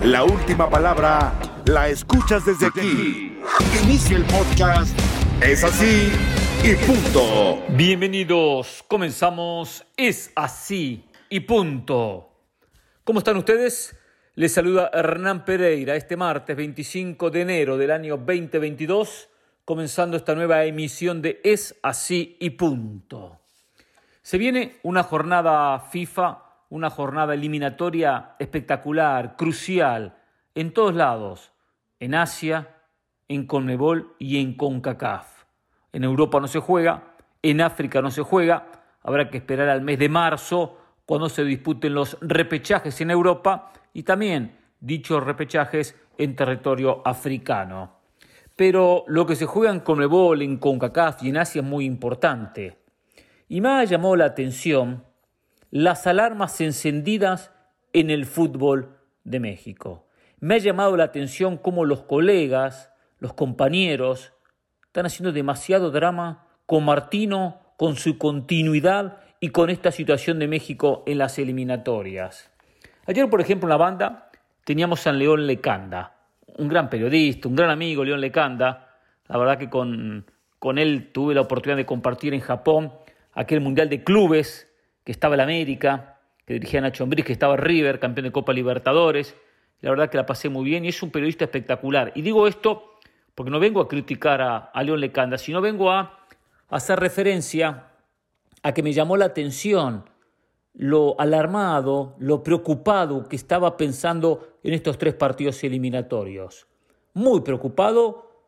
La última palabra la escuchas desde aquí. Inicia el podcast. Es así y punto. Bienvenidos, comenzamos. Es así y punto. ¿Cómo están ustedes? Les saluda Hernán Pereira este martes 25 de enero del año 2022, comenzando esta nueva emisión de Es así y punto. Se viene una jornada FIFA, una jornada eliminatoria espectacular, crucial, en todos lados, en Asia, en CONMEBOL y en CONCACAF. En Europa no se juega, en África no se juega, habrá que esperar al mes de marzo cuando se disputen los repechajes en Europa y también dichos repechajes en territorio africano. Pero lo que se juega en CONMEBOL, en CONCACAF y en Asia es muy importante. Y me ha llamado la atención las alarmas encendidas en el fútbol de México. Me ha llamado la atención cómo los colegas, los compañeros, están haciendo demasiado drama con Martino, con su continuidad y con esta situación de México en las eliminatorias. Ayer, por ejemplo, en la banda teníamos a León Lecanda, un gran periodista, un gran amigo, León Lecanda. La verdad que con él tuve la oportunidad de compartir en Japón aquel Mundial de Clubes que estaba el América, que dirigía Nacho Ambriz, que estaba River, campeón de Copa Libertadores. La verdad que la pasé muy bien y es un periodista espectacular. Y digo esto porque no vengo a criticar a León Lecanda, sino vengo a hacer referencia a que me llamó la atención lo alarmado, lo preocupado que estaba pensando en estos 3 partidos eliminatorios. Muy preocupado,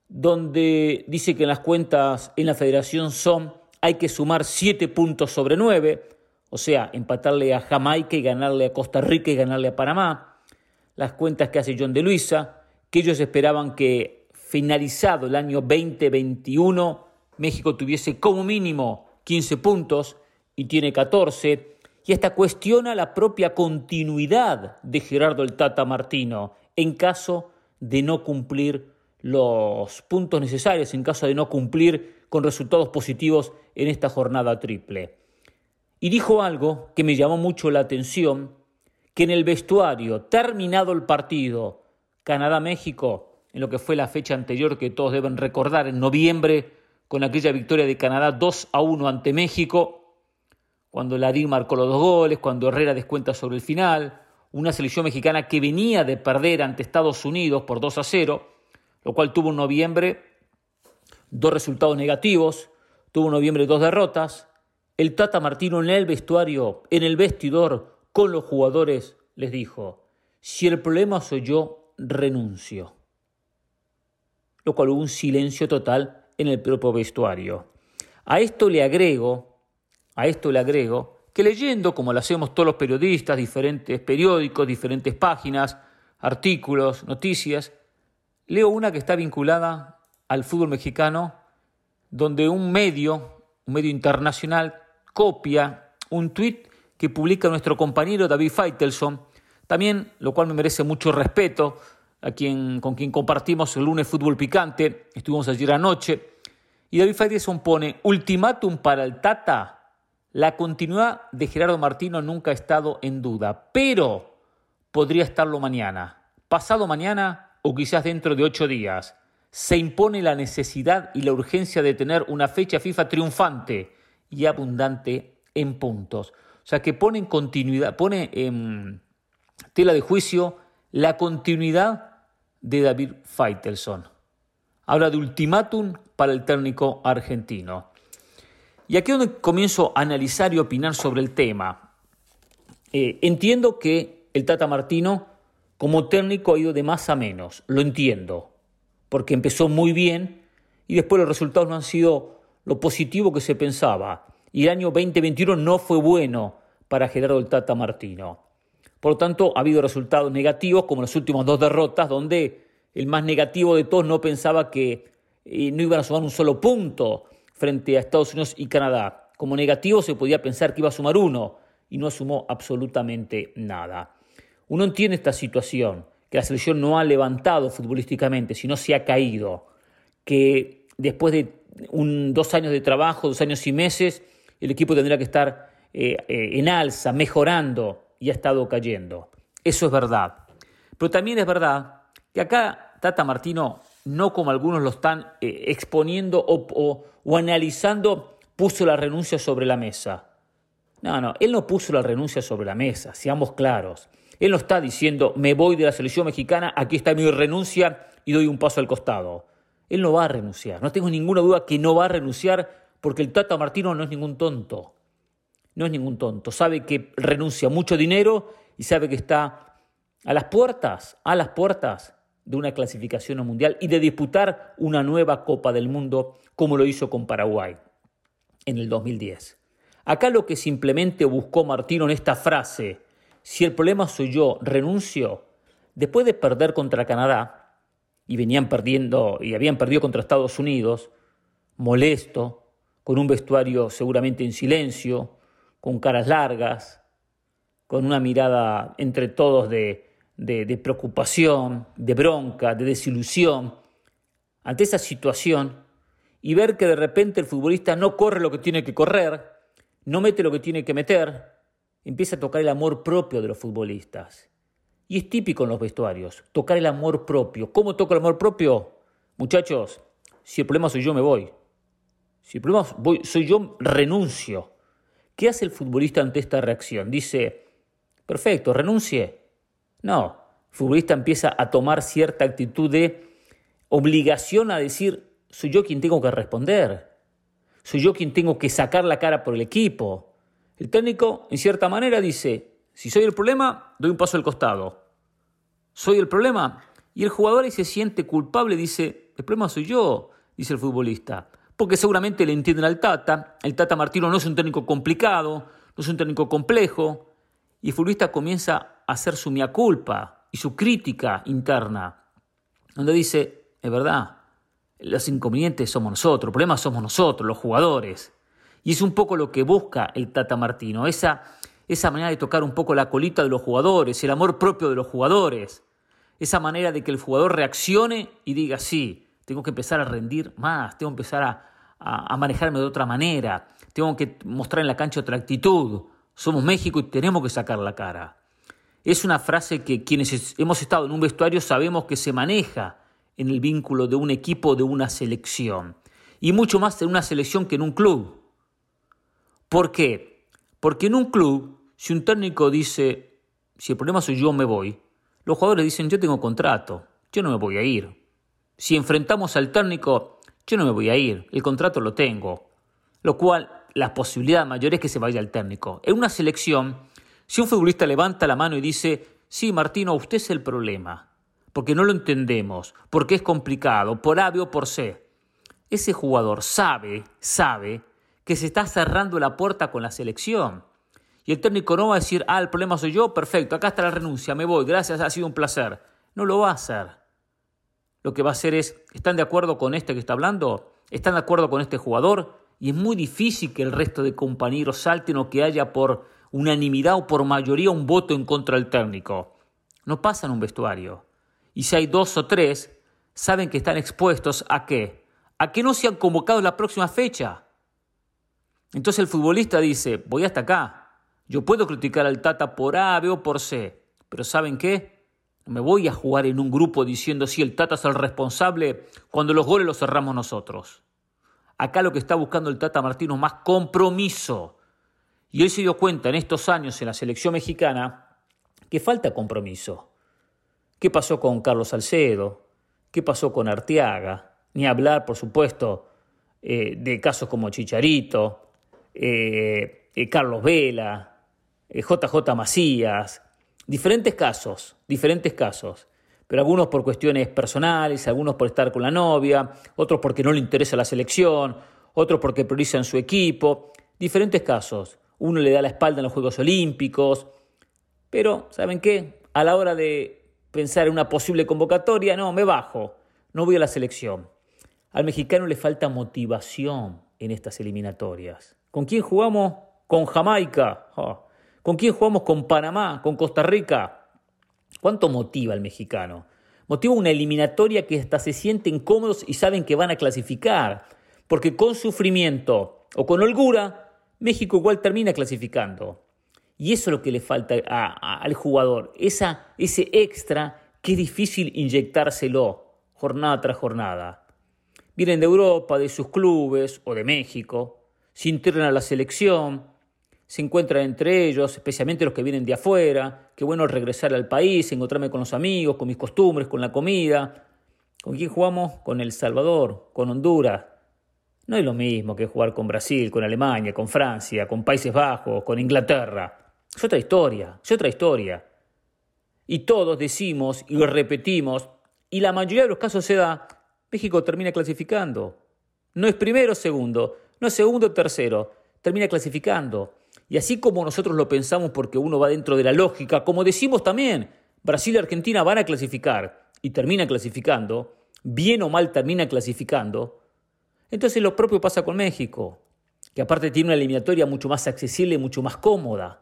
donde dice que en las cuentas en la federación hay que sumar 7 puntos sobre 9, o sea, empatarle a Jamaica y ganarle a Costa Rica y ganarle a Panamá. Las cuentas que hace John de Luisa, que ellos esperaban que finalizado el año 2021, México tuviese como mínimo 15 puntos y tiene 14. Y hasta cuestiona la propia continuidad de Gerardo el Tata Martino en caso de no cumplir los puntos necesarios, en caso de no cumplir con resultados positivos en esta jornada triple. Y dijo algo que me llamó mucho la atención, que en el vestuario, terminado el partido Canadá-México, en lo que fue la fecha anterior que todos deben recordar, en noviembre, con aquella victoria de Canadá 2-1 ante México, cuando Larín marcó los 2 goles, cuando Herrera descuenta sobre el final, una selección mexicana que venía de perder ante Estados Unidos por 2-0, lo cual tuvo en noviembre 2 resultados negativos, tuvo en noviembre 2 derrotas. El Tata Martino en el vestuario, en el vestidor, con los jugadores, les dijo: si el problema soy yo, renuncio. Lo cual hubo un silencio total en el propio vestuario. A esto le agrego que leyendo, como lo hacemos todos los periodistas, diferentes periódicos, diferentes páginas, artículos, noticias, leo una que está vinculada al fútbol mexicano, donde un medio internacional, copia un tuit que publica nuestro compañero David Faitelson, también, lo cual me merece mucho respeto, con quien compartimos el lunes Fútbol Picante, estuvimos ayer anoche, y David Faitelson pone: ultimátum para el Tata, la continuidad de Gerardo Martino nunca ha estado en duda, pero podría estarlo mañana, pasado mañana o quizás dentro de 8 días. Se impone la necesidad y la urgencia de tener una fecha FIFA triunfante y abundante en puntos. O sea, que pone en continuidad, pone en tela de juicio la continuidad de David Faitelson. Habla de ultimátum para el técnico argentino. Y aquí es donde comienzo a analizar y opinar sobre el tema. Entiendo que el Tata Martino como técnico ha ido de más a menos, lo entiendo, porque empezó muy bien y después los resultados no han sido lo positivo que se pensaba. Y el año 2021 no fue bueno para Gerardo el Tata Martino. Por lo tanto, ha habido resultados negativos, como las últimas 2 derrotas, donde el más negativo de todos no pensaba que no iban a sumar un solo punto frente a Estados Unidos y Canadá. Como negativo se podía pensar que iba a sumar 1 y no sumó absolutamente nada. Uno entiende esta situación, que la selección no ha levantado futbolísticamente, sino se ha caído, que después de 2 años de trabajo, 2 años y meses, el equipo tendría que estar en alza, mejorando, y ha estado cayendo. Eso es verdad. Pero también es verdad que acá Tata Martino, no como algunos lo están exponiendo o analizando, puso la renuncia sobre la mesa. No, él no puso la renuncia sobre la mesa, seamos claros. Él no está diciendo, me voy de la selección mexicana, aquí está mi renuncia y doy un paso al costado. Él no va a renunciar, no tengo ninguna duda que no va a renunciar porque el Tata Martino no es ningún tonto. No es ningún tonto, sabe que renuncia mucho dinero y sabe que está a las puertas de una clasificación mundial y de disputar una nueva Copa del Mundo como lo hizo con Paraguay en el 2010. Acá lo que simplemente buscó Martino en esta frase, si el problema soy yo, renuncio, después de perder contra Canadá, y habían perdido contra Estados Unidos, molesto, con un vestuario seguramente en silencio, con caras largas, con una mirada entre todos de preocupación, de bronca, de desilusión, ante esa situación, y ver que de repente el futbolista no corre lo que tiene que correr, no mete lo que tiene que meter, empieza a tocar el amor propio de los futbolistas. Y es típico en los vestuarios, tocar el amor propio. ¿Cómo toco el amor propio? Muchachos, si el problema soy yo, me voy. Si el problema soy yo, renuncio. ¿Qué hace el futbolista ante esta reacción? Dice, perfecto, renuncie. No, el futbolista empieza a tomar cierta actitud de obligación a decir, soy yo quien tengo que responder. Soy yo quien tengo que sacar la cara por el equipo. El técnico, en cierta manera, dice, si soy el problema, doy un paso al costado. Soy el problema. Y el jugador ahí se siente culpable, dice, el problema soy yo, dice el futbolista. Porque seguramente le entienden al Tata. El Tata Martino no es un técnico complicado, no es un técnico complejo. Y el futbolista comienza a hacer su mea culpa y su crítica interna. Donde dice, es verdad, los inconvenientes somos nosotros, el problema somos nosotros, los jugadores. Y es un poco lo que busca el Tata Martino, esa manera de tocar un poco la colita de los jugadores, el amor propio de los jugadores, esa manera de que el jugador reaccione y diga, sí, tengo que empezar a rendir más, tengo que empezar a manejarme de otra manera, tengo que mostrar en la cancha otra actitud, somos México y tenemos que sacar la cara. Es una frase que quienes hemos estado en un vestuario sabemos que se maneja en el vínculo de un equipo, de una selección. Y mucho más en una selección que en un club. ¿Por qué? Porque en un club, si un técnico dice, si el problema soy yo, me voy, los jugadores dicen, yo tengo contrato, yo no me voy a ir. Si enfrentamos al técnico, yo no me voy a ir, el contrato lo tengo. Lo cual, la posibilidad mayor es que se vaya el técnico. En una selección, si un futbolista levanta la mano y dice, sí, Martino, usted es el problema, porque no lo entendemos, porque es complicado, por A, B o por C. Ese jugador sabe que se está cerrando la puerta con la selección. Y el técnico no va a decir, el problema soy yo, perfecto, acá está la renuncia, me voy, gracias, ha sido un placer. No lo va a hacer. Lo que va a hacer es, ¿están de acuerdo con este que está hablando? ¿Están de acuerdo con este jugador? Y es muy difícil que el resto de compañeros salten o que haya por unanimidad o por mayoría un voto en contra del técnico. No pasa en un vestuario. Y si hay 2 o 3, saben que están expuestos ¿a qué? A que no sean convocados la próxima fecha. Entonces el futbolista dice, voy hasta acá. Yo puedo criticar al Tata por A, B o por C, pero ¿saben qué? No me voy a jugar en un grupo diciendo si el Tata es el responsable cuando los goles los cerramos nosotros. Acá lo que está buscando el Tata Martino es más compromiso. Y él se dio cuenta en estos años en la selección mexicana que falta compromiso. ¿Qué pasó con Carlos Salcedo? ¿Qué pasó con Arteaga? Ni hablar, por supuesto, de casos como Chicharito, Carlos Vela, JJ Macías. Diferentes casos. Pero algunos por cuestiones personales, algunos por estar con la novia, otros porque no le interesa la selección, otros porque priorizan su equipo. Diferentes casos. Uno le da la espalda en los Juegos Olímpicos. Pero, ¿saben qué? A la hora de pensar en una posible convocatoria, no, me bajo, no voy a la selección. Al mexicano le falta motivación en estas eliminatorias. ¿Con quién jugamos? Con Jamaica. ¿Con quién jugamos? Con Panamá, con Costa Rica. ¿Cuánto motiva al mexicano? Motiva una eliminatoria que hasta se sienten cómodos y saben que van a clasificar. Porque con sufrimiento o con holgura, México igual termina clasificando. Y eso es lo que le falta al jugador, ese extra que es difícil inyectárselo jornada tras jornada. Vienen de Europa, de sus clubes o de México, se integran a la selección, se encuentran entre ellos, especialmente los que vienen de afuera. Qué bueno regresar al país, encontrarme con los amigos, con mis costumbres, con la comida. ¿Con quién jugamos? Con El Salvador, con Honduras. No es lo mismo que jugar con Brasil, con Alemania, con Francia, con Países Bajos, con Inglaterra. Es otra historia, es otra historia. Y todos decimos y repetimos, y la mayoría de los casos se da, México termina clasificando. No es primero o segundo, no es segundo o tercero, termina clasificando. Y así como nosotros lo pensamos porque uno va dentro de la lógica, como decimos también, Brasil y Argentina van a clasificar y terminan clasificando, bien o mal terminan clasificando, entonces lo propio pasa con México, que aparte tiene una eliminatoria mucho más accesible y mucho más cómoda.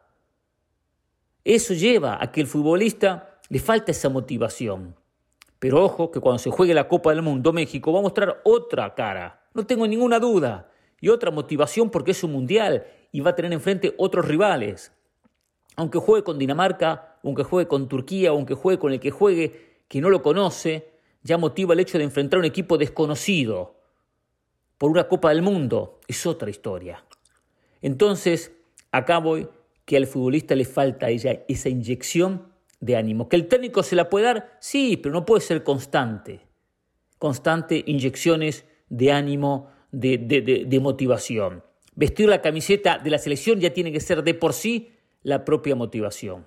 Eso lleva a que el futbolista le falta esa motivación. Pero ojo que cuando se juegue la Copa del Mundo, México va a mostrar otra cara, no tengo ninguna duda, y otra motivación porque es un mundial y va a tener enfrente otros rivales. Aunque juegue con Dinamarca, aunque juegue con Turquía, aunque juegue con el que juegue, que no lo conoce, ya motiva el hecho de enfrentar a un equipo desconocido por una Copa del Mundo. Es otra historia. Entonces, acá voy que al futbolista le falta esa inyección de ánimo. ¿Que el técnico se la puede dar? Sí, pero no puede ser constante. Constante inyecciones de ánimo, de motivación. Vestir la camiseta de la selección ya tiene que ser de por sí la propia motivación.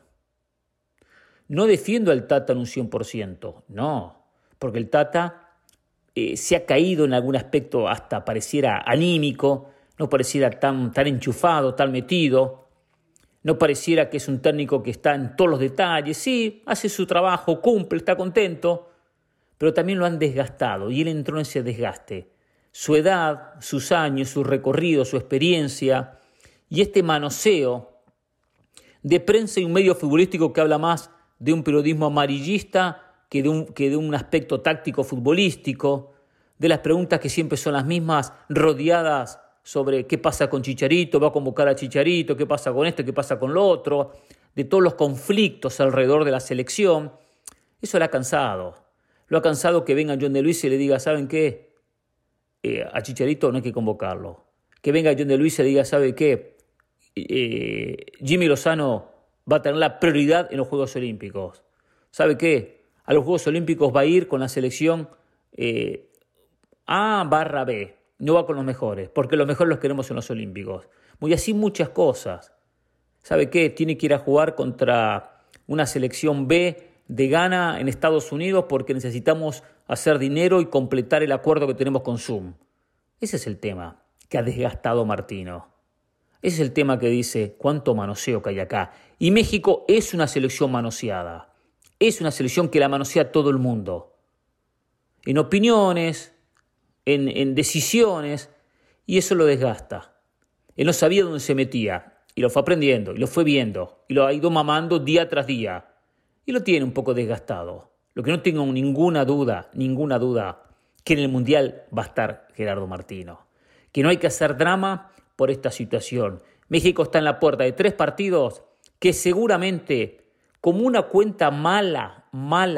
No defiendo al Tata en un 100%, no, porque el Tata se ha caído en algún aspecto, hasta pareciera anímico, no pareciera tan enchufado, tan metido, no pareciera que es un técnico que está en todos los detalles. Sí, hace su trabajo, cumple, está contento, pero también lo han desgastado y él entró en ese desgaste. Su edad, sus años, su recorrido, su experiencia y este manoseo de prensa y un medio futbolístico que habla más de un periodismo amarillista que de un aspecto táctico futbolístico, de las preguntas que siempre son las mismas, rodeadas sobre qué pasa con Chicharito, va a convocar a Chicharito, qué pasa con esto, qué pasa con lo otro, de todos los conflictos alrededor de la selección. Eso lo ha cansado. Lo ha cansado que venga John de Luisa y le diga, ¿saben qué? A Chicharito no hay que convocarlo. Que venga John de Luisa y le diga, ¿sabe qué? Jimmy Lozano va a tener la prioridad en los Juegos Olímpicos. ¿Sabe qué? A los Juegos Olímpicos va a ir con la selección A/B. No va con los mejores, porque los mejores los queremos en los Olímpicos. Y así muchas cosas. ¿Sabe qué? Tiene que ir a jugar contra una selección B de Ghana en Estados Unidos porque necesitamos hacer dinero y completar el acuerdo que tenemos con Zoom. Ese es el tema que ha desgastado Martino. Ese es el tema que dice cuánto manoseo que hay acá. Y México es una selección manoseada. Es una selección que la manosea todo el mundo. En opiniones, en decisiones, y eso lo desgasta. Él no sabía dónde se metía, y lo fue aprendiendo, y lo fue viendo, y lo ha ido mamando día tras día, y lo tiene un poco desgastado. Lo que no tengo ninguna duda, que en el Mundial va a estar Gerardo Martino. Que no hay que hacer drama por esta situación. México está en la puerta de 3 partidos que seguramente, como una cuenta mala,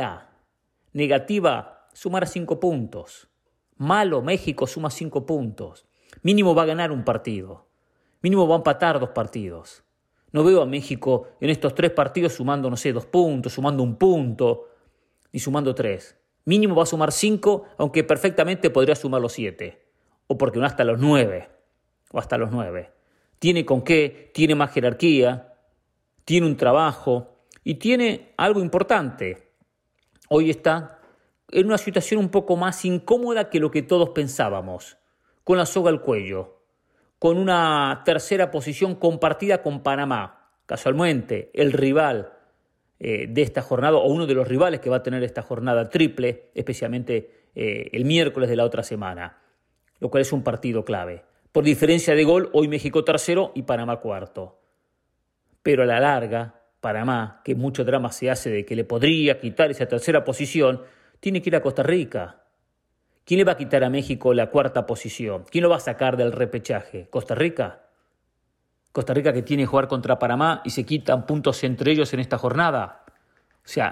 negativa, sumará 5 puntos. Malo, México suma 5 puntos. Mínimo va a ganar un partido. Mínimo va a empatar 2 partidos. No veo a México en estos 3 partidos sumando, 2 puntos, sumando 1 punto, ni sumando 3. Mínimo va a sumar 5, aunque perfectamente podría sumar los 7. O porque no hasta los 9. O hasta los 9. Tiene con qué, tiene más jerarquía, tiene un trabajo y tiene algo importante. Hoy está en una situación un poco más incómoda que lo que todos pensábamos, con la soga al cuello, con una tercera posición compartida con Panamá, casualmente el rival de esta jornada, o uno de los rivales que va a tener esta jornada triple, especialmente el miércoles de la otra semana, lo cual es un partido clave. Por diferencia de gol, hoy México tercero y Panamá cuarto. Pero a la larga, Panamá, que mucho drama se hace de que le podría quitar esa tercera posición, tiene que ir a Costa Rica. ¿Quién le va a quitar a México la 4ª posición? ¿Quién lo va a sacar del repechaje? ¿Costa Rica? Costa Rica que tiene que jugar contra Panamá y se quitan puntos entre ellos en esta jornada. O sea,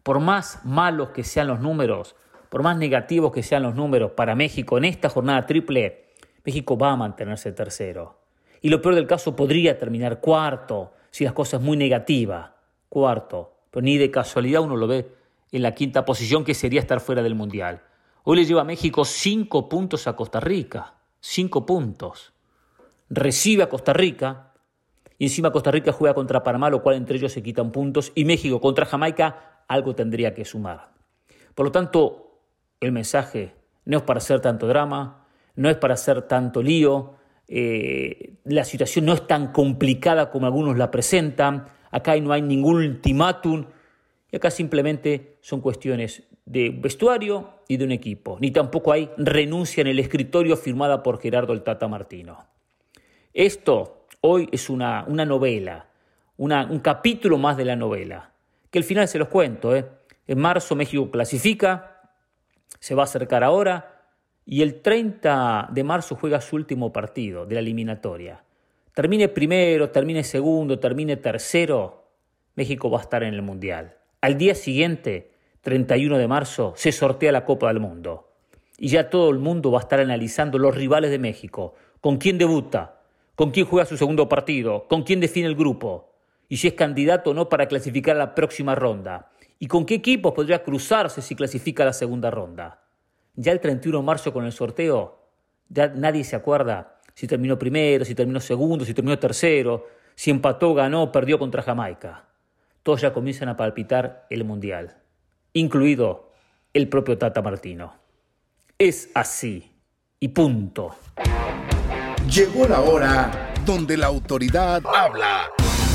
por más malos que sean los números, por más negativos que sean los números para México en esta jornada triple, México va a mantenerse tercero. Y lo peor del caso, podría terminar cuarto, si las cosas es muy negativa. Cuarto, pero ni de casualidad uno lo ve en la quinta posición, que sería estar fuera del Mundial. Hoy le lleva a México 5 puntos a Costa Rica. 5 puntos. Recibe a Costa Rica y encima Costa Rica juega contra Panamá, lo cual entre ellos se quitan puntos, y México contra Jamaica algo tendría que sumar. Por lo tanto, el mensaje no es para hacer tanto drama, no es para hacer tanto lío, la situación no es tan complicada como algunos la presentan, acá no hay ningún ultimátum, y acá simplemente son cuestiones de vestuario y de un equipo, ni tampoco hay renuncia en el escritorio firmada por Gerardo el Tata Martino. Esto hoy es una novela, un capítulo más de la novela, que al final se los cuento. En marzo México clasifica, se va a acercar ahora, y el 30 de marzo juega su último partido de la eliminatoria. Termine primero, termine segundo, termine tercero, México va a estar en el Mundial. Al día siguiente, 31 de marzo, se sortea la Copa del Mundo. Y ya todo el mundo va a estar analizando los rivales de México, con quién debuta, con quién juega su segundo partido, con quién define el grupo, y si es candidato o no para clasificar a la próxima ronda, y con qué equipos podría cruzarse si clasifica a la segunda ronda. Ya el 31 de marzo con el sorteo, ya nadie se acuerda si terminó primero, si terminó segundo, si terminó tercero, si empató, ganó, perdió contra Jamaica. Todos ya comienzan a palpitar el Mundial, incluido el propio Tata Martino. Es así, y punto. Llegó la hora donde la autoridad habla.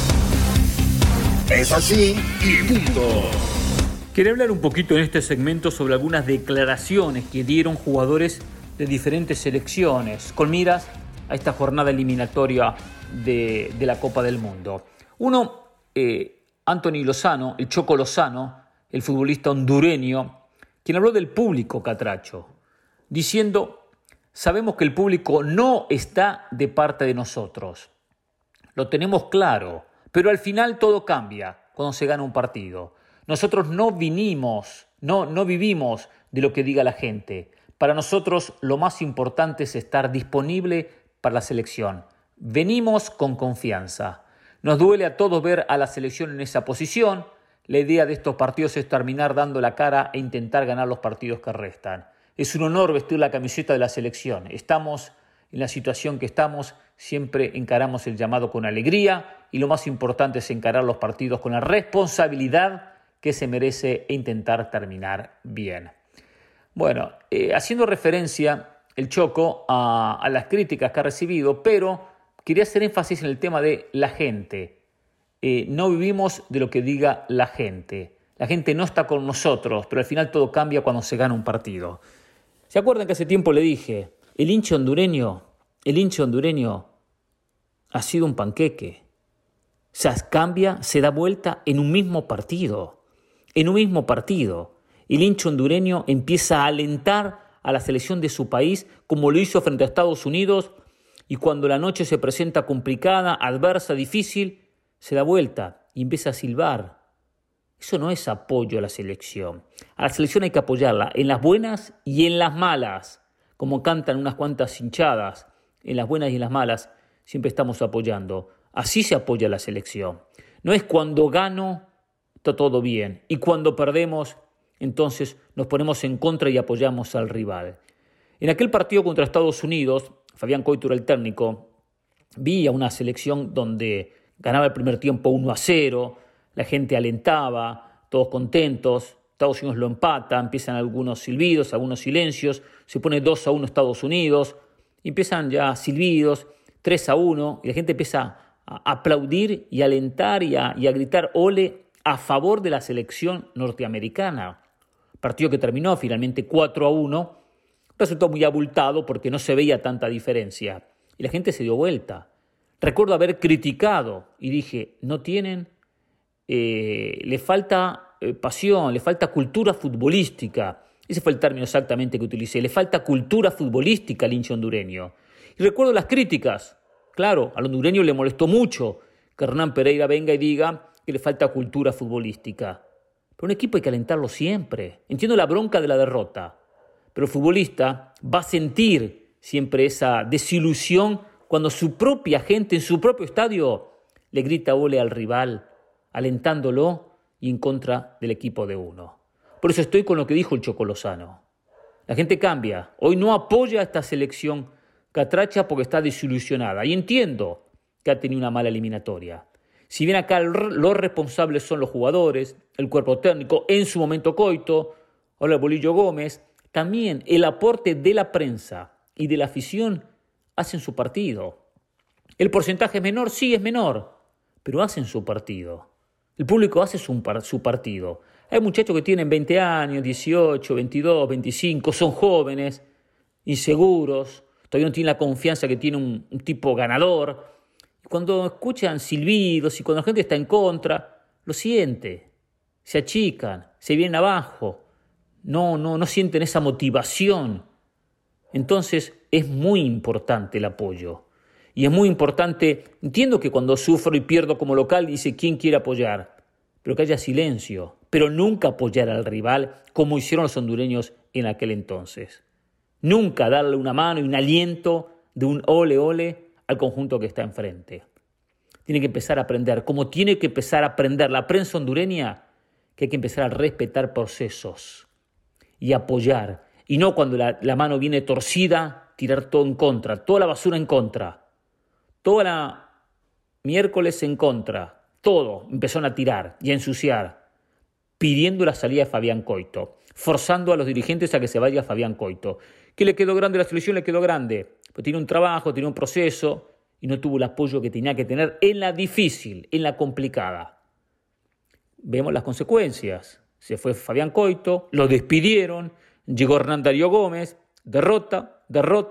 Es así y punto. Quería hablar un poquito en este segmento sobre algunas declaraciones que dieron jugadores de diferentes selecciones con miras a esta jornada eliminatoria de la Copa del Mundo. Uno, Anthony Lozano, el Choco Lozano, el futbolista hondureño, quien habló del público catracho, diciendo: sabemos que el público no está de parte de nosotros. Lo tenemos claro, pero al final todo cambia cuando se gana un partido. Nosotros no vivimos de lo que diga la gente. Para nosotros lo más importante es estar disponible para la selección. Venimos con confianza. Nos duele a todos ver a la selección en esa posición. La idea de estos partidos es terminar dando la cara e intentar ganar los partidos que restan. Es un honor vestir la camiseta de la selección. Estamos en la situación que estamos, siempre encaramos el llamado con alegría, y lo más importante es encarar los partidos con la responsabilidad que se merece e intentar terminar bien. Bueno, haciendo referencia el Choco a las críticas que ha recibido, pero quería hacer énfasis en el tema de la gente. No vivimos de lo que diga la gente. La gente no está con nosotros, pero al final todo cambia cuando se gana un partido. ¿Se acuerdan que hace tiempo le dije? El hincha hondureño ha sido un panqueque. Se cambia, se da vuelta en un mismo partido. El hincha hondureño empieza a alentar a la selección de su país como lo hizo frente a Estados Unidos, y cuando la noche se presenta complicada, adversa, difícil, se da vuelta y empieza a silbar. Eso no es apoyo a la selección. A la selección hay que apoyarla en las buenas y en las malas, como cantan unas cuantas hinchadas. En las buenas y en las malas siempre estamos apoyando. Así se apoya a la selección. No es cuando gano está todo bien, y cuando perdemos, entonces nos ponemos en contra y apoyamos al rival. En aquel partido contra Estados Unidos, Fabián Coito era el técnico, vi a una selección donde ganaba el primer tiempo 1-0, la gente alentaba, todos contentos. Estados Unidos lo empata, empiezan algunos silbidos, algunos silencios, se pone 2-1 Estados Unidos, y empiezan ya silbidos, 3-1, y la gente empieza a aplaudir y a alentar y a gritar ole a favor de la selección norteamericana. Partido que terminó finalmente 4-1, resultó muy abultado porque no se veía tanta diferencia, y la gente se dio vuelta. Recuerdo haber criticado y dije, no tienen, le falta pasión, le falta cultura futbolística. Ese fue el término exactamente que utilicé. Le falta cultura futbolística al hincha hondureño. Y recuerdo las críticas. Claro, al hondureño le molestó mucho que Hernán Pereira venga y diga que le falta cultura futbolística. Pero un equipo hay que alentarlo siempre. Entiendo la bronca de la derrota, pero el futbolista va a sentir siempre esa desilusión cuando su propia gente en su propio estadio le grita ole al rival, alentándolo y en contra del equipo de uno. Por eso estoy con lo que dijo el Chocó Lozano. La gente cambia. Hoy no apoya a esta selección catracha porque está desilusionada. Y entiendo que ha tenido una mala eliminatoria. Si bien acá los responsables son los jugadores, el cuerpo técnico, en su momento Coito, ahora el Bolillo Gómez, también el aporte de la prensa y de la afición hacen su partido. El porcentaje es menor, sí es menor, pero hacen su partido. El público hace su partido. Hay muchachos que tienen 20 años, 18, 22, 25, son jóvenes, inseguros, todavía no tienen la confianza que tiene un tipo ganador. Cuando escuchan silbidos y cuando la gente está en contra, lo siente, se achican, se vienen abajo, no sienten esa motivación. Entonces es muy importante el apoyo. Y es muy importante, entiendo que cuando sufro y pierdo como local dice quién quiere apoyar, pero que haya silencio, pero nunca apoyar al rival como hicieron los hondureños en aquel entonces. Nunca darle una mano y un aliento de un ole ole al conjunto que está enfrente. Tiene que empezar a aprender, como tiene que empezar a aprender la prensa hondureña, que hay que empezar a respetar procesos y apoyar. Y no cuando la mano viene torcida, tirar todo en contra, toda la basura en contra. Toda la miércoles en contra, todo empezaron a tirar y a ensuciar, pidiendo la salida de Fabián Coito, forzando a los dirigentes a que se vaya Fabián Coito. ¿Qué le quedó grande? La selección le quedó grande, pero tiene un trabajo, tiene un proceso y no tuvo el apoyo que tenía que tener en la difícil, en la complicada. Vemos las consecuencias. Se fue Fabián Coito, lo despidieron, llegó Hernán Darío Gómez, derrota,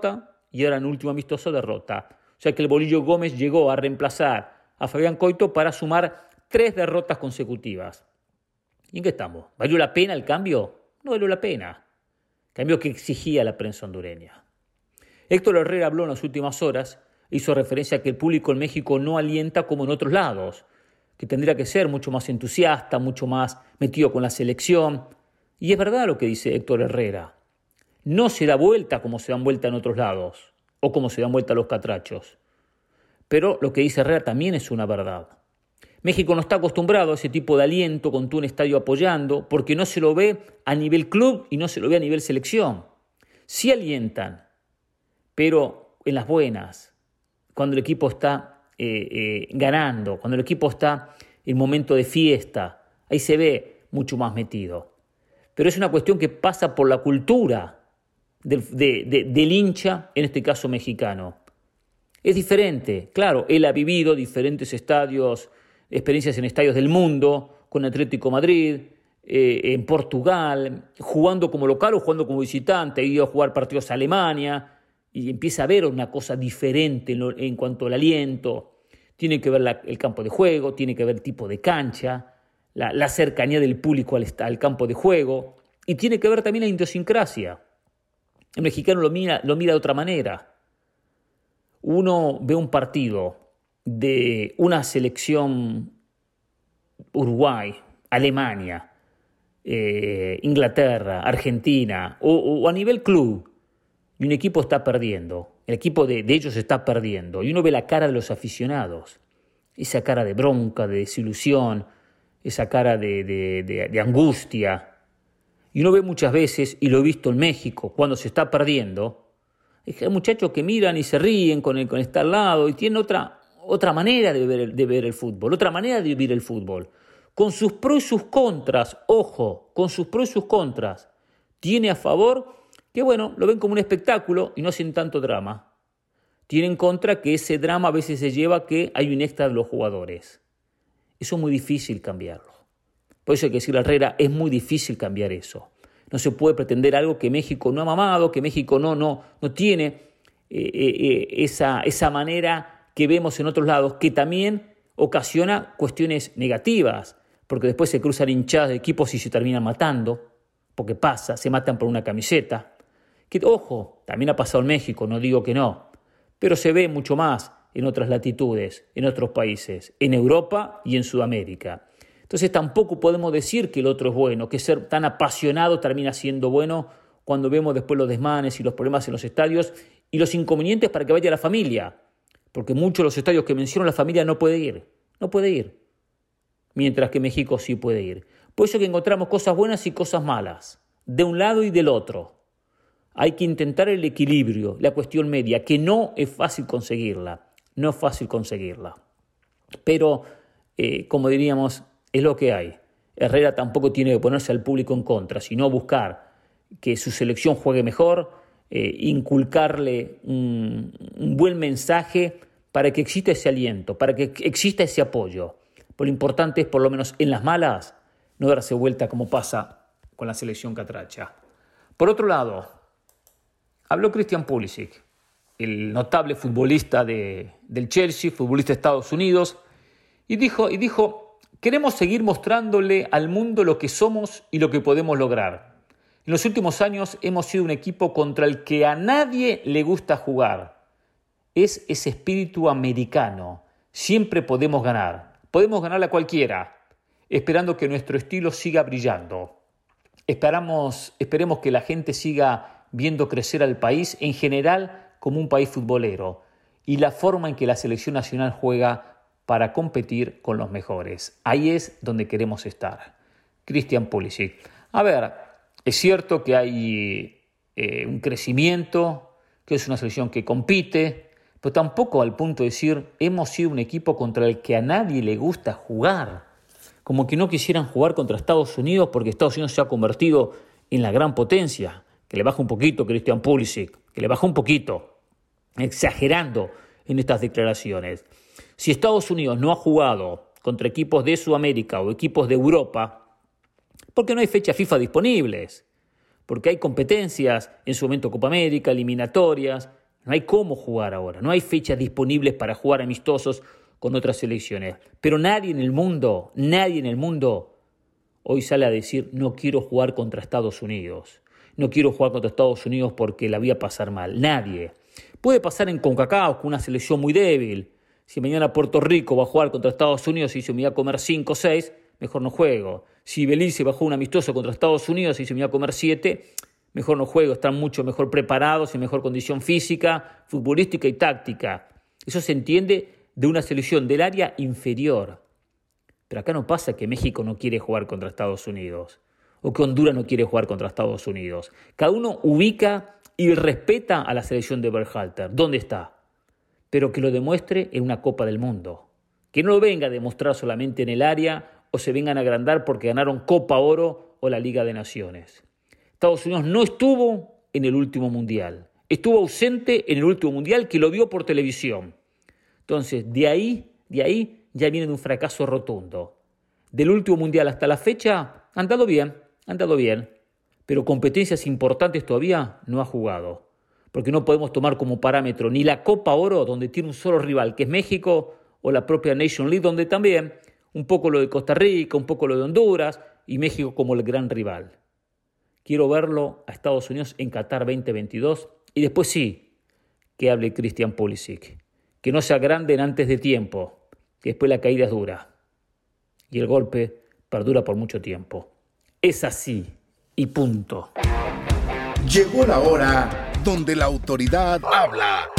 y ahora en último amistoso derrota. O sea que el Bolillo Gómez llegó a reemplazar a Fabián Coito para sumar 3 derrotas consecutivas. ¿Y en qué estamos? ¿Valió la pena el cambio? No valió la pena. Cambio que exigía la prensa hondureña. Héctor Herrera habló en las últimas horas, hizo referencia a que el público en México no alienta como en otros lados, que tendría que ser mucho más entusiasta, mucho más metido con la selección. Y es verdad lo que dice Héctor Herrera. No se da vuelta como se dan vuelta en otros lados, o como se dan vuelta los catrachos. Pero lo que dice Herrera también es una verdad. México no está acostumbrado a ese tipo de aliento con todo un estadio apoyando, porque no se lo ve a nivel club y no se lo ve a nivel selección. Sí alientan, pero en las buenas, cuando el equipo está ganando, cuando el equipo está en momento de fiesta, ahí se ve mucho más metido. Pero es una cuestión que pasa por la cultura del hincha, en este caso mexicano. Es diferente, claro, él ha vivido diferentes estadios, experiencias en estadios del mundo, con Atlético Madrid, en Portugal, jugando como local o jugando como visitante, ha ido a jugar partidos a Alemania y empieza a ver una cosa diferente en cuanto al aliento. Tiene que ver el campo de juego, tiene que ver el tipo de cancha, la cercanía del público al campo de juego y tiene que ver también la idiosincrasia. El mexicano lo mira de otra manera. Uno ve un partido de una selección Uruguay, Alemania, Inglaterra, Argentina o a nivel club y un equipo está perdiendo, el equipo de ellos está perdiendo y uno ve la cara de los aficionados, esa cara de bronca, de desilusión, esa cara de angustia. Y uno ve muchas veces, y lo he visto en México, cuando se está perdiendo, hay muchachos que miran y se ríen con estar al lado y tienen otra manera de ver el fútbol, otra manera de vivir el fútbol. Con sus pros y sus contras, ojo, con sus pros y sus contras. Tiene a favor que, bueno, lo ven como un espectáculo y no hacen tanto drama. Tiene en contra que ese drama a veces se lleva a que hay un extra de los jugadores. Eso es muy difícil cambiarlo. Por eso hay que decirle a Herrera, es muy difícil cambiar eso. No se puede pretender algo que México no ha mamado, que México no tiene esa manera que vemos en otros lados, que también ocasiona cuestiones negativas, porque después se cruzan hinchadas de equipos y se terminan matando, porque pasa, se matan por una camiseta. Que, ojo, también ha pasado en México, no digo que no, pero se ve mucho más en otras latitudes, en otros países, en Europa y en Sudamérica. Entonces tampoco podemos decir que el otro es bueno, que ser tan apasionado termina siendo bueno cuando vemos después los desmanes y los problemas en los estadios y los inconvenientes para que vaya la familia. Porque muchos de los estadios que menciono la familia no puede ir. Mientras que México sí puede ir. Por eso que encontramos cosas buenas y cosas malas, de un lado y del otro. Hay que intentar el equilibrio, la cuestión media, que no es fácil conseguirla. Pero, como diríamos, es lo que hay. Herrera tampoco tiene que ponerse al público en contra, sino buscar que su selección juegue mejor, inculcarle un buen mensaje para que exista ese aliento, para que exista ese apoyo. Pero lo importante es, por lo menos en las malas, no darse vuelta como pasa con la selección catracha. Por otro lado, habló Christian Pulisic, el notable futbolista del Chelsea, futbolista de Estados Unidos, y dijo, queremos seguir mostrándole al mundo lo que somos y lo que podemos lograr. En los últimos años hemos sido un equipo contra el que a nadie le gusta jugar. Es ese espíritu americano. Siempre podemos ganar. Podemos ganarle a cualquiera, esperando que nuestro estilo siga brillando. Esperemos que la gente siga viendo crecer al país en general como un país futbolero y la forma en que la selección nacional juega para competir con los mejores. Ahí es donde queremos estar. Christian Pulisic. A ver, es cierto que hay un crecimiento, que es una selección que compite, pero tampoco al punto de decir hemos sido un equipo contra el que a nadie le gusta jugar. Como que no quisieran jugar contra Estados Unidos porque Estados Unidos se ha convertido en la gran potencia. Que le baja un poquito Christian Pulisic, que le baja un poquito, exagerando en estas declaraciones. Si Estados Unidos no ha jugado contra equipos de Sudamérica o equipos de Europa, porque no hay fechas FIFA disponibles, porque hay competencias, en su momento Copa América, eliminatorias, no hay cómo jugar ahora, no hay fechas disponibles para jugar amistosos con otras selecciones. Pero nadie en el mundo hoy sale a decir no quiero jugar contra Estados Unidos. No quiero jugar contra Estados Unidos porque la voy a pasar mal. Nadie. Puede pasar en CONCACAF con una selección muy débil. Si mañana Puerto Rico va a jugar contra Estados Unidos y se me va a comer 5 o 6, mejor no juego. Si Belice va a jugar un amistoso contra Estados Unidos y se me va a comer 7, mejor no juego. Están mucho mejor preparados, en mejor condición física, futbolística y táctica. Eso se entiende de una selección del área inferior. Pero acá no pasa que México no quiere jugar contra Estados Unidos o que Honduras no quiere jugar contra Estados Unidos. Cada uno ubica y respeta a la selección de Berhalter. ¿Dónde está? Pero que lo demuestre en una Copa del Mundo. Que no lo venga a demostrar solamente en el área o se vengan a agrandar porque ganaron Copa Oro o la Liga de Naciones. Estados Unidos no estuvo en el último Mundial. Estuvo ausente en el último Mundial que lo vio por televisión. Entonces, de ahí ya viene de un fracaso rotundo. Del último Mundial hasta la fecha, han dado bien, pero competencias importantes todavía no ha jugado. Porque no podemos tomar como parámetro ni la Copa Oro, donde tiene un solo rival, que es México, o la propia Nation League, donde también un poco lo de Costa Rica, un poco lo de Honduras, y México como el gran rival. Quiero verlo a Estados Unidos en Qatar 2022, y después sí, que hable Christian Pulisic. Que no se agranden antes de tiempo, que después la caída es dura. Y el golpe perdura por mucho tiempo. Es así, y punto. Llegó la hora donde la autoridad habla.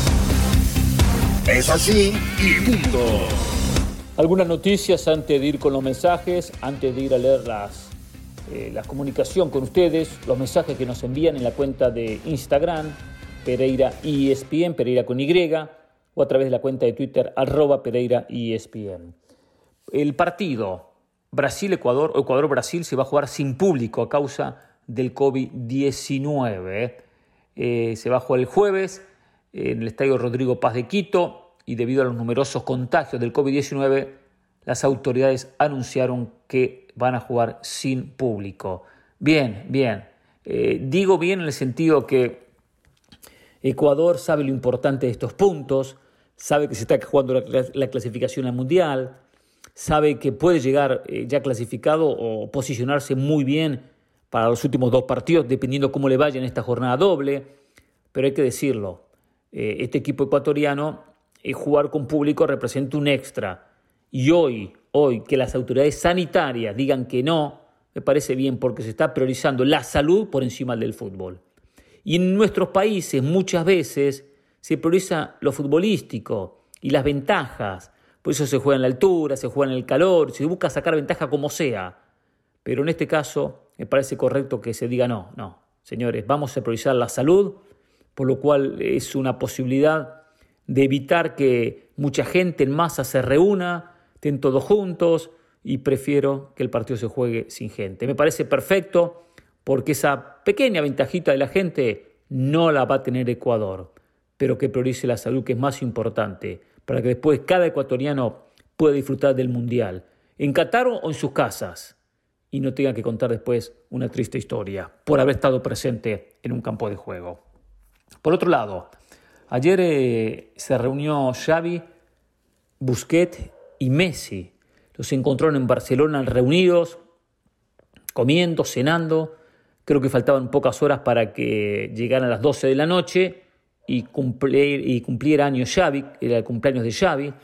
Es así, y punto. Algunas noticias antes de ir con los mensajes, antes de ir a leer la comunicación con ustedes, los mensajes que nos envían en la cuenta de Instagram, Pereira ESPN, Pereira con Y, o a través de la cuenta de Twitter, @Pereira ESPN. El partido Brasil-Ecuador o Ecuador-Brasil se va a jugar sin público a causa del COVID-19. Se va a jugar el jueves en el Estadio Rodrigo Paz de Quito y debido a los numerosos contagios del COVID-19, las autoridades anunciaron que van a jugar sin público. Bien. Digo bien en el sentido que Ecuador sabe lo importante de estos puntos, sabe que se está jugando la clasificación al Mundial, sabe que puede llegar ya clasificado o posicionarse muy bien para los últimos 2 partidos, dependiendo cómo le vaya en esta jornada doble. Pero hay que decirlo, este equipo ecuatoriano, jugar con público representa un extra. Y hoy, hoy que las autoridades sanitarias digan que no, me parece bien porque se está priorizando la salud por encima del fútbol. Y en nuestros países muchas veces se prioriza lo futbolístico y las ventajas. Por eso se juega en la altura, se juega en el calor, se busca sacar ventaja como sea. Pero en este caso me parece correcto que se diga no, señores, vamos a priorizar la salud, por lo cual es una posibilidad de evitar que mucha gente en masa se reúna, estén todos juntos, y prefiero que el partido se juegue sin gente. Me parece perfecto porque esa pequeña ventajita de la gente no la va a tener Ecuador, pero que priorice la salud, que es más importante, para que después cada ecuatoriano pueda disfrutar del Mundial, en Qatar o en sus casas, y no tenga que contar después una triste historia por haber estado presente en un campo de juego. Por otro lado, ayer se reunió Xavi, Busquets y Messi. Los encontraron en Barcelona reunidos, comiendo, cenando. Creo que faltaban pocas horas para que llegaran a las 12 de la noche y cumpliera año Xavi, era el cumpleaños de Xavi.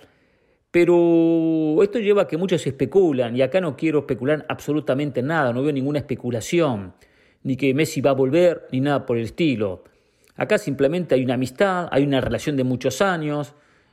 Pero esto lleva a que muchos especulan, y acá no quiero especular absolutamente nada, no veo ninguna especulación, ni que Messi va a volver, ni nada por el estilo. Acá simplemente hay una amistad, hay una relación de muchos años.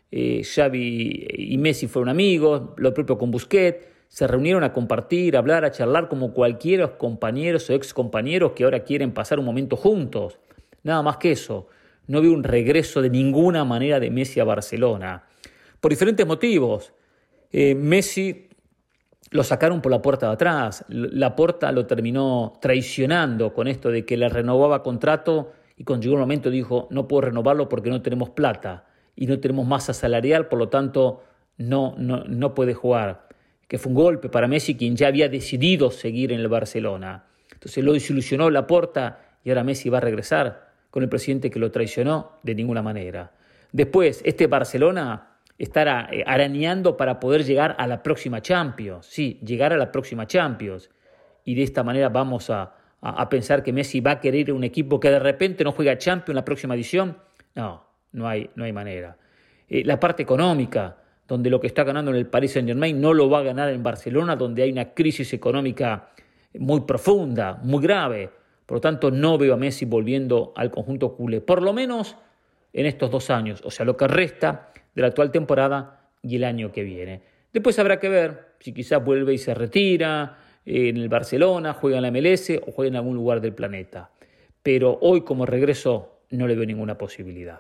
Xavi y Messi fueron amigos, lo propio con Busquets, se reunieron a compartir, a hablar, a charlar como cualquiera compañeros o ex compañeros que ahora quieren pasar un momento juntos. Nada más que eso. No veo un regreso de ninguna manera de Messi a Barcelona. Por diferentes motivos. Messi lo sacaron por la puerta de atrás. Laporta lo terminó traicionando con esto de que le renovaba contrato y cuando llegó el momento dijo no puedo renovarlo porque no tenemos plata y no tenemos masa salarial, por lo tanto no puede jugar. Que fue un golpe para Messi, quien ya había decidido seguir en el Barcelona. Entonces lo desilusionó Laporta y ahora Messi va a regresar con el presidente que lo traicionó de ninguna manera. Después, este Barcelona estará arañando para poder llegar a la próxima Champions. Sí, llegar a la próxima Champions. Y de esta manera vamos a pensar que Messi va a querer un equipo que de repente no juega Champions en la próxima edición. No hay manera. La parte económica, donde lo que está ganando en el Paris Saint-Germain no lo va a ganar en Barcelona, donde hay una crisis económica muy profunda, muy grave. Por lo tanto, no veo a Messi volviendo al conjunto culé, por lo menos en estos 2 años, o sea, lo que resta de la actual temporada y el año que viene. Después habrá que ver si quizás vuelve y se retira en el Barcelona, juega en la MLS o juega en algún lugar del planeta. Pero hoy como regreso no le veo ninguna posibilidad.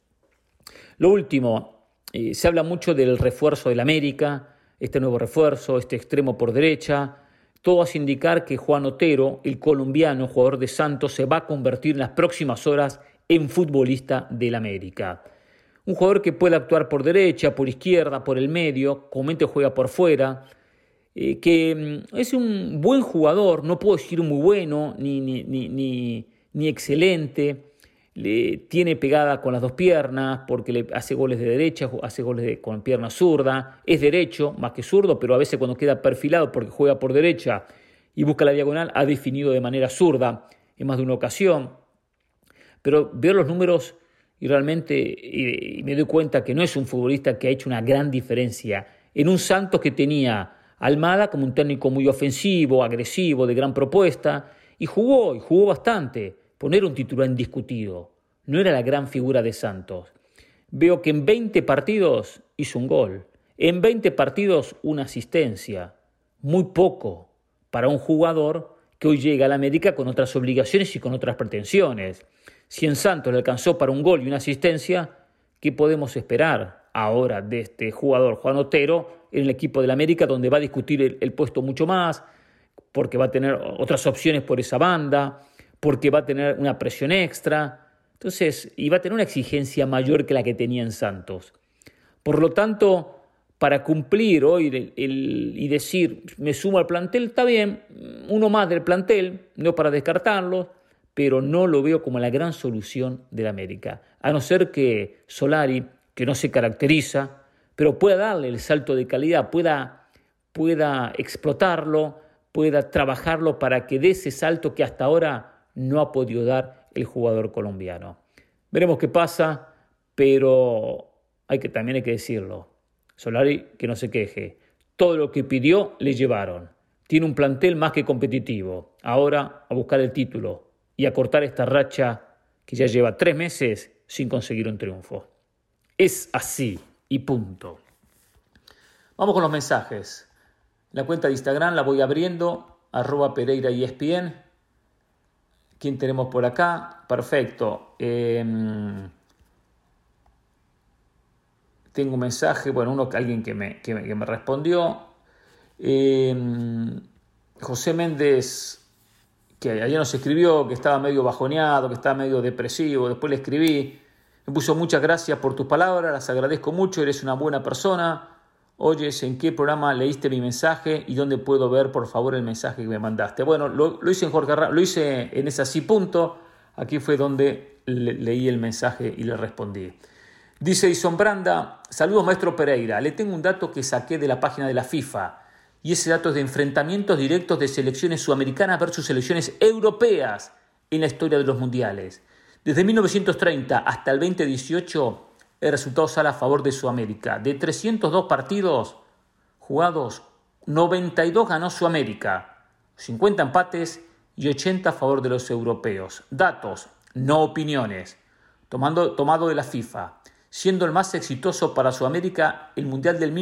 Lo último, se habla mucho del refuerzo del América, este nuevo refuerzo, este extremo por derecha. Todo hace indicar que Juan Otero, el colombiano, jugador de Santos, se va a convertir en las próximas horas en futbolista del América. Un jugador que puede actuar por derecha, por izquierda, por el medio, comúnmente juega por fuera, que es un buen jugador, no puedo decir muy bueno ni excelente. Le tiene pegada con las 2 piernas porque le hace goles de derecha, hace goles con pierna zurda, es derecho más que zurdo, pero a veces cuando queda perfilado porque juega por derecha y busca la diagonal ha definido de manera zurda en más de una ocasión. Pero veo los números y realmente me doy cuenta que no es un futbolista que ha hecho una gran diferencia en un Santos que tenía a Almada como un técnico muy ofensivo, agresivo, de gran propuesta, y jugó bastante. Poner un titular indiscutido. No era la gran figura de Santos. Veo que en 20 partidos hizo un gol. En 20 partidos una asistencia. Muy poco para un jugador que hoy llega a la América con otras obligaciones y con otras pretensiones. Si en Santos le alcanzó para un gol y una asistencia, ¿qué podemos esperar ahora de este jugador Juan Otero en el equipo del América, donde va a discutir el puesto mucho más, porque va a tener otras opciones por esa banda, porque va a tener una presión extra, entonces, y va a tener una exigencia mayor que la que tenía en Santos. Por lo tanto, para cumplir hoy y decir, me sumo al plantel, está bien, uno más del plantel, no para descartarlo, pero no lo veo como la gran solución del América. A no ser que Solari, que no se caracteriza, pero pueda darle el salto de calidad, pueda explotarlo, pueda trabajarlo para que dé ese salto que hasta ahora no ha podido dar el jugador colombiano. Veremos qué pasa, pero también hay que decirlo. Solari que no se queje. Todo lo que pidió le llevaron. Tiene un plantel más que competitivo. Ahora a buscar el título y a cortar esta racha que ya lleva 3 meses sin conseguir un triunfo. Es así y punto. Vamos con los mensajes. La cuenta de Instagram la voy abriendo, @PereiraESPN. ¿Quién tenemos por acá? Perfecto. Tengo un mensaje, alguien que me respondió. José Méndez, que ayer nos escribió, que estaba medio bajoneado, que estaba medio depresivo. Después le escribí, me puso: muchas gracias por tus palabras, las agradezco mucho, eres una buena persona. Oyes, ¿en qué programa leíste mi mensaje y dónde puedo ver, por favor, el mensaje que me mandaste? Bueno, lo hice en lo hice en ese así punto. Aquí fue donde leí el mensaje y le respondí. Dice Ison Branda: saludos maestro Pereira, le tengo un dato que saqué de la página de la FIFA y ese dato es de enfrentamientos directos de selecciones sudamericanas versus selecciones europeas en la historia de los mundiales. Desde 1930 hasta el 2018 el resultado sale a favor de Sudamérica. De 302 partidos jugados, 92 ganó Sudamérica, 50 empates y 80 a favor de los europeos. Datos, no opiniones, tomado de la FIFA. Siendo el más exitoso para Sudamérica el Mundial del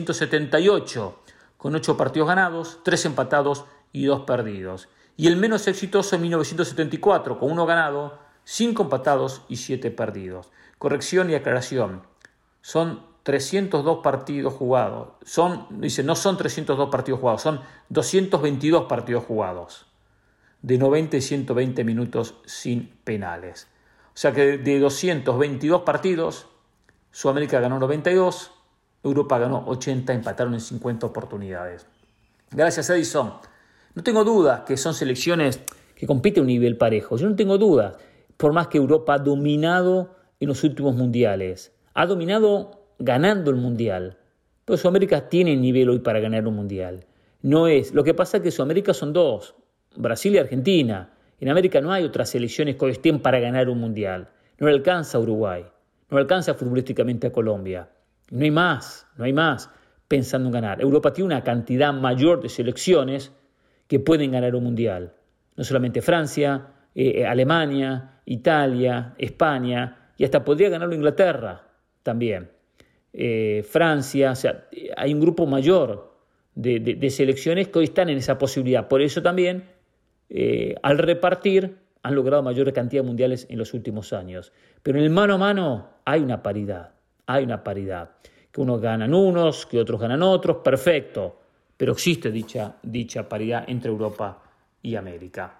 1978, con 8 partidos ganados, 3 empatados y 2 perdidos. Y el menos exitoso en 1974, con 1 ganado, 5 empatados y 7 perdidos. Corrección y aclaración. Son 302 partidos jugados. No son 302 partidos jugados, son 222 partidos jugados. De 90 y 120 minutos sin penales. O sea que de 222 partidos, Sudamérica ganó 92, Europa ganó 80, empataron en 50 oportunidades. Gracias, Edison. No tengo dudas que son selecciones que compiten a un nivel parejo. Yo no tengo dudas. Por más que Europa ha dominado en los últimos mundiales. Ha dominado ganando el mundial. Pero Sudamérica tiene nivel hoy para ganar un mundial. Lo que pasa es que Sudamérica son 2, Brasil y Argentina. En América no hay otras selecciones que estén para ganar un mundial. No le alcanza a Uruguay. No le alcanza futbolísticamente a Colombia. No hay más pensando en ganar. Europa tiene una cantidad mayor de selecciones que pueden ganar un mundial. No solamente Francia, Alemania, Italia, España, y hasta podría ganarlo Inglaterra también. Francia, o sea, hay un grupo mayor de selecciones que hoy están en esa posibilidad. Por eso también, al repartir, han logrado mayor cantidad de mundiales en los últimos años. Pero en el mano a mano hay una paridad. Que unos ganan unos, que otros ganan otros, perfecto. Pero existe dicha paridad entre Europa y América.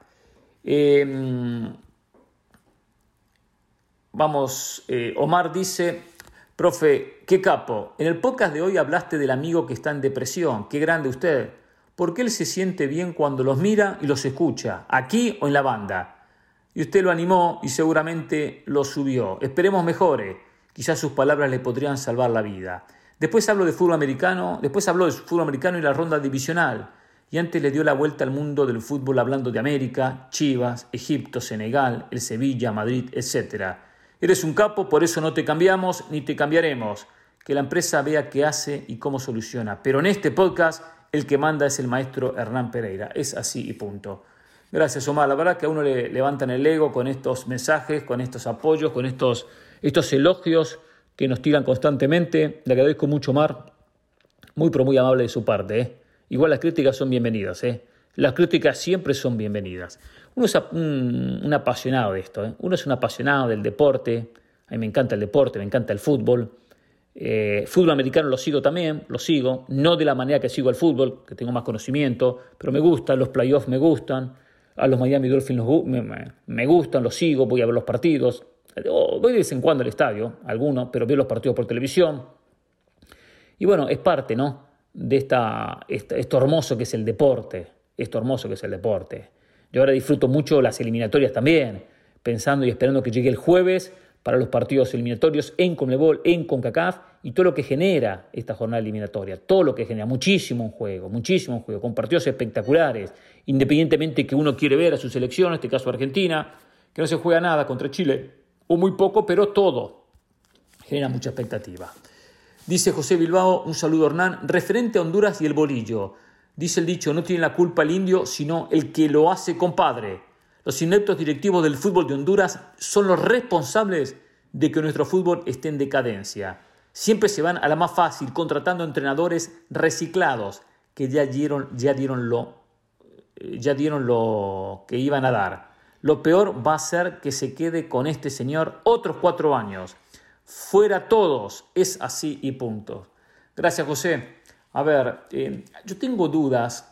Omar dice: profe, qué capo, en el podcast de hoy hablaste del amigo que está en depresión, qué grande usted, porque él se siente bien cuando los mira y los escucha, aquí o en la banda, y usted lo animó y seguramente lo subió, esperemos mejore, quizás sus palabras le podrían salvar la vida. Después habló de fútbol americano y la ronda divisional, y antes le dio la vuelta al mundo del fútbol hablando de América, Chivas, Egipto, Senegal, el Sevilla, Madrid, etc. Eres un capo, por eso no te cambiamos ni te cambiaremos. Que la empresa vea qué hace y cómo soluciona. Pero en este podcast el que manda es el maestro Hernán Pereira. Es así y punto. Gracias, Omar. La verdad que a uno le levantan el ego con estos mensajes, con estos apoyos, con estos elogios que nos tiran constantemente. Le agradezco mucho, Omar. Muy, pero muy amable de su parte. Igual las críticas son bienvenidas. Las críticas siempre son bienvenidas. Uno es un apasionado de esto. Uno es un apasionado del deporte. A mí me encanta el deporte, me encanta el fútbol. Fútbol americano lo sigo también, no de la manera que sigo el fútbol, que tengo más conocimiento, pero me gustan, los playoffs me gustan, a los Miami Dolphins me gustan, los sigo, voy a ver los partidos, voy de vez en cuando al estadio, algunos, pero veo los partidos por televisión. Y bueno, es parte, ¿no?, de esto hermoso que es el deporte, Yo ahora disfruto mucho las eliminatorias también, pensando y esperando que llegue el jueves para los partidos eliminatorios en Conmebol, en CONCACAF y todo lo que genera esta jornada eliminatoria, todo lo que genera, muchísimo juego, con partidos espectaculares, independientemente que uno quiere ver a su selección, en este caso Argentina, que no se juega nada contra Chile, o muy poco, pero todo genera mucha expectativa. Dice José Bilbao, un saludo Hernán, referente a Honduras y el bolillo. Dice el dicho, no tiene la culpa el indio, sino el que lo hace, compadre. Los ineptos directivos del fútbol de Honduras son los responsables de que nuestro fútbol esté en decadencia. Siempre se van a la más fácil, contratando entrenadores reciclados que ya dieron lo que iban a dar. Lo peor va a ser que se quede con este señor otros 4 años. Fuera todos, es así y punto. Gracias, José. A ver, yo tengo dudas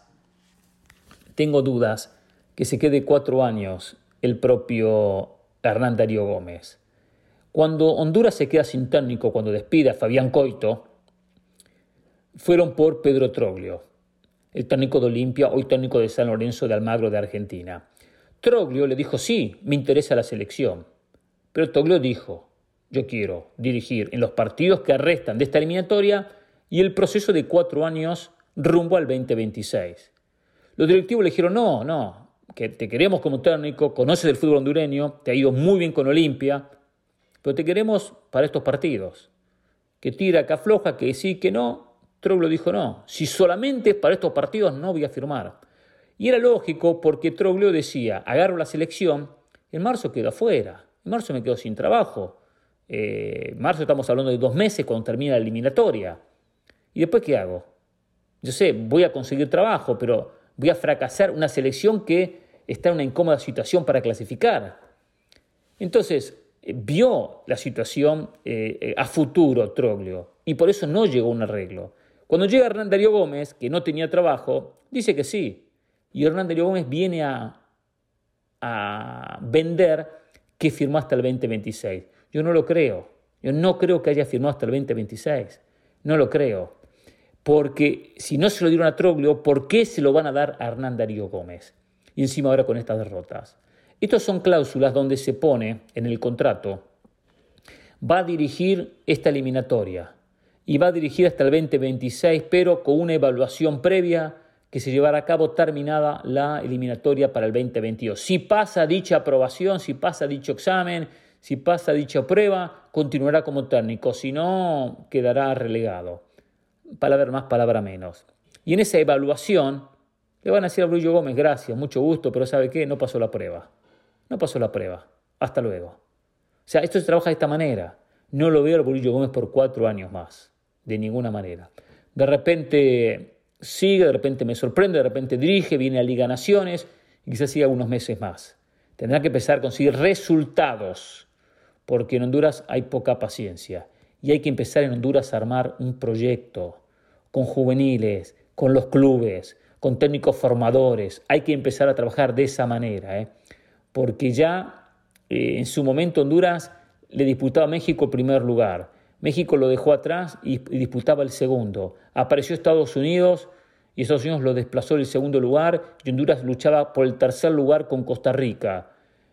que se quede 4 años el propio Hernán Darío Gómez. Cuando Honduras se queda sin técnico, cuando despide a Fabián Coito, fueron por Pedro Troglio, el técnico de Olimpia, hoy técnico de San Lorenzo de Almagro de Argentina. Troglio le dijo, sí, me interesa la selección. Pero Troglio dijo, yo quiero dirigir en los partidos que restan de esta eliminatoria y el proceso de 4 años rumbo al 2026. Los directivos le dijeron, no, que te queremos como técnico, conoces el fútbol hondureño, te ha ido muy bien con Olimpia, pero te queremos para estos partidos. Que tira, que afloja, que sí, que no. Troglio dijo no. Si solamente es para estos partidos no voy a firmar. Y era lógico porque Troglio decía, agarro la selección, en marzo quedo afuera, en marzo me quedo sin trabajo. En marzo estamos hablando de 2 meses cuando termina la eliminatoria. ¿Y después qué hago? Yo sé, voy a conseguir trabajo, pero voy a fracasar una selección que está en una incómoda situación para clasificar. Entonces, vio la situación a futuro Troglio y por eso no llegó a un arreglo. Cuando llega Hernán Darío Gómez, que no tenía trabajo, dice que sí. Y Hernán Darío Gómez viene a vender que firmó hasta el 2026. Yo no lo creo. Yo no creo que haya firmado hasta el 2026. No lo creo. Porque si no se lo dieron a Troglio, ¿por qué se lo van a dar a Hernán Darío Gómez? Y encima ahora con estas derrotas. Estas son cláusulas donde se pone en el contrato, va a dirigir esta eliminatoria y va a dirigir hasta el 2026, pero con una evaluación previa que se llevará a cabo terminada la eliminatoria para el 2022. Si pasa dicha aprobación, si pasa dicho examen, si pasa dicha prueba, continuará como técnico, si no, quedará relegado. Palabra más, palabra menos. Y en esa evaluación le van a decir a Bolillo Gómez, gracias, mucho gusto, pero ¿sabe qué? No pasó la prueba. No pasó la prueba. Hasta luego. O sea, esto se trabaja de esta manera. No lo veo al Bolillo Gómez por 4 años más. De ninguna manera. De repente sigue, de repente me sorprende, de repente dirige, viene a Liga Naciones y quizás siga unos meses más. Tendrá que empezar a conseguir resultados porque en Honduras hay poca paciencia. Y hay que empezar en Honduras a armar un proyecto con juveniles, con los clubes, con técnicos formadores. Hay que empezar a trabajar de esa manera, porque ya en su momento Honduras le disputaba a México el primer lugar. México lo dejó atrás y disputaba el segundo. Apareció Estados Unidos y Estados Unidos lo desplazó del segundo lugar y Honduras luchaba por el tercer lugar con Costa Rica.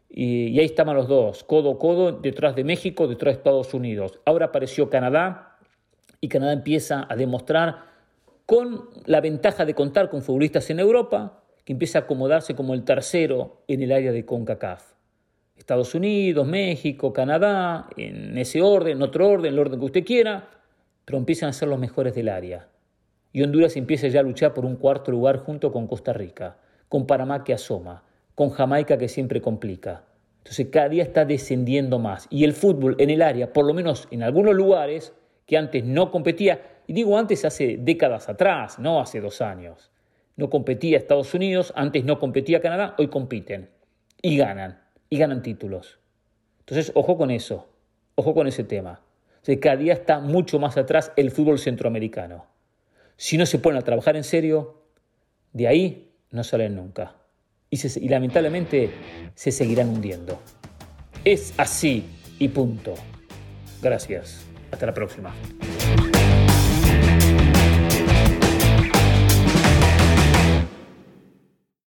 Y ahí estaban los dos, codo a codo, detrás de México, detrás de Estados Unidos. Ahora apareció Canadá y Canadá empieza a demostrar con la ventaja de contar con futbolistas en Europa, que empieza a acomodarse como el tercero en el área de CONCACAF. Estados Unidos, México, Canadá, en ese orden, en otro orden, el orden que usted quiera, pero empiezan a ser los mejores del área. Y Honduras empieza ya a luchar por un 4º lugar junto con Costa Rica, con Panamá que asoma, con Jamaica que siempre complica. Entonces cada día está descendiendo más. Y el fútbol en el área, por lo menos en algunos lugares que antes no competía, y digo antes hace décadas atrás, no hace 2 años, no competía Estados Unidos, antes no competía Canadá, hoy compiten y ganan títulos. Entonces ojo con eso, ojo con ese tema. O sea, cada día está mucho más atrás el fútbol centroamericano. Si no se ponen a trabajar en serio, de ahí no salen nunca. Y lamentablemente se seguirán hundiendo. Es así y punto. Gracias. Hasta la próxima.